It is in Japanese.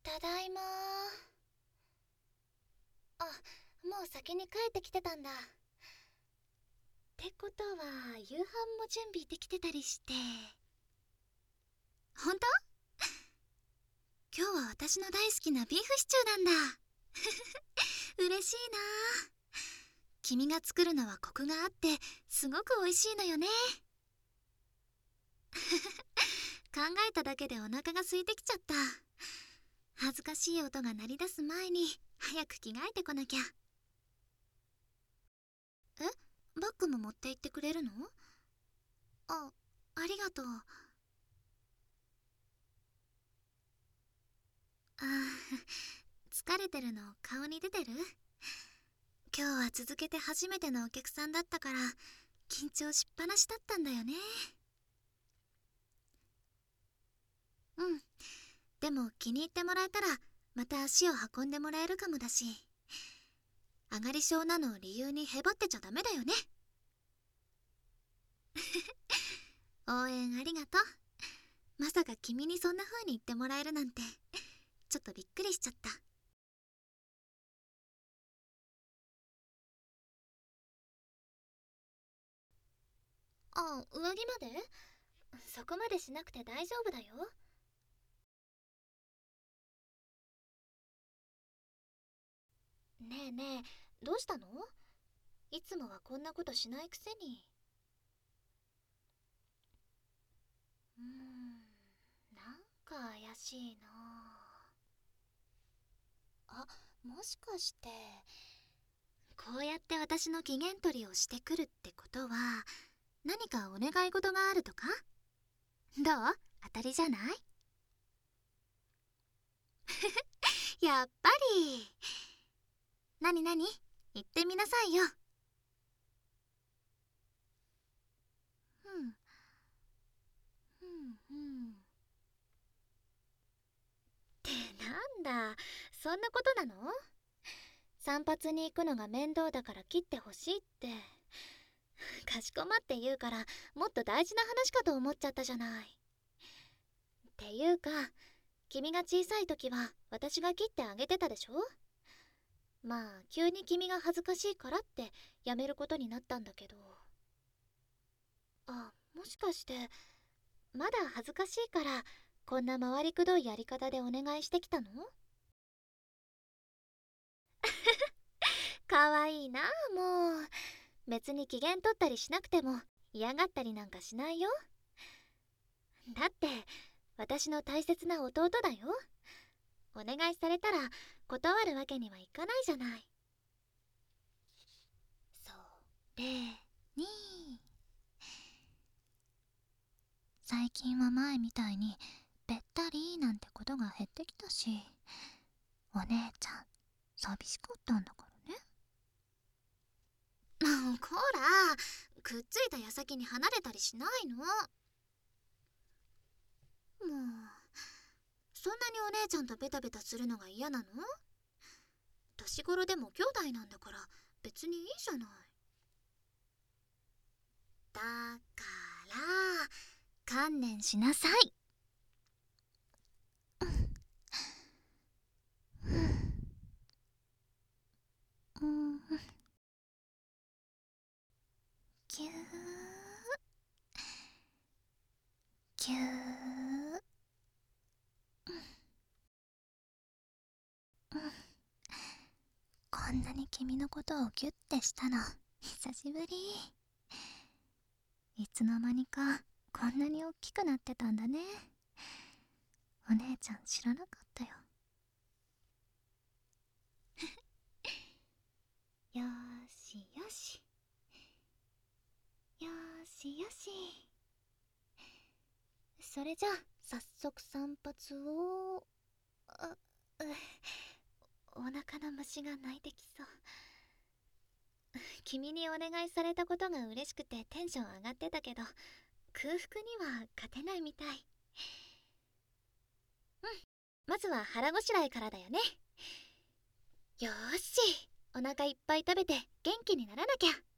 ただいま。あ、もう先に帰ってきてたんだ。ってことは夕飯も準備できてたりして。本当？今日は私の大好きなビーフシチューなんだ。嬉しいな。君が作るのはコクがあってすごく美味しいのよね。考えただけでお腹が空いてきちゃった。恥ずかしい音が鳴り出す前に早く着替えてこなきゃ。え、バッグも持って行ってくれるの？ありがとう。疲れてるの顔に出てる？今日は続けて初めてのお客さんだったから緊張しっぱなしだったんだよね。うん、でも気に入ってもらえたらまた足を運んでもらえるかもだし、上がり症なのを理由にへばってちゃダメだよね。応援ありがとう。まさか君にそんな風に言ってもらえるなんてちょっとびっくりしちゃった。上着まで？そこまでしなくて大丈夫だよ。ねえねえ、どうしたの？いつもはこんなことしないくせに。なんか怪しいな。もしかしてこうやって私の機嫌取りをしてくるってことは何かお願い事があるとか？どう？当たりじゃない？やっぱり。なになに？言ってみなさいよ。うんってなんだ、そんなことなの？散髪に行くのが面倒だから切ってほしいってかしこまって言うからもっと大事な話かと思っちゃったじゃない。っていうか君が小さい時は私が切ってあげてたでしょ。まあ急に君が恥ずかしいからってやめることになったんだけど。もしかしてまだ恥ずかしいからこんな回りくどいやり方でお願いしてきたの？かわいいな。もう別に機嫌取ったりしなくても嫌がったりなんかしないよ。だって私の大切な弟だよ。お願いされたら断るわけにはいかないじゃない。それに最近は前みたいにべったりなんてことが減ってきたし、お姉ちゃん寂しかったんだからね。こら、くっついた矢先に離れたりしないの。もうそんなにお姉ちゃんとベタベタするのが嫌なの？年頃でも兄弟なんだから別にいいじゃない。だから観念しなさい。ぎゅーぎゅー。こんなに君のことをギュッてしたの久しぶり。いつの間にかこんなに大きくなってたんだね。お姉ちゃん知らなかったよ。よしよしよしよし。それじゃあ早速散髪を。お腹の虫が鳴いてきそう。君にお願いされたことが嬉しくてテンション上がってたけど空腹には勝てないみたい。まずは腹ごしらえからだよね。よーし、お腹いっぱい食べて元気にならなきゃ。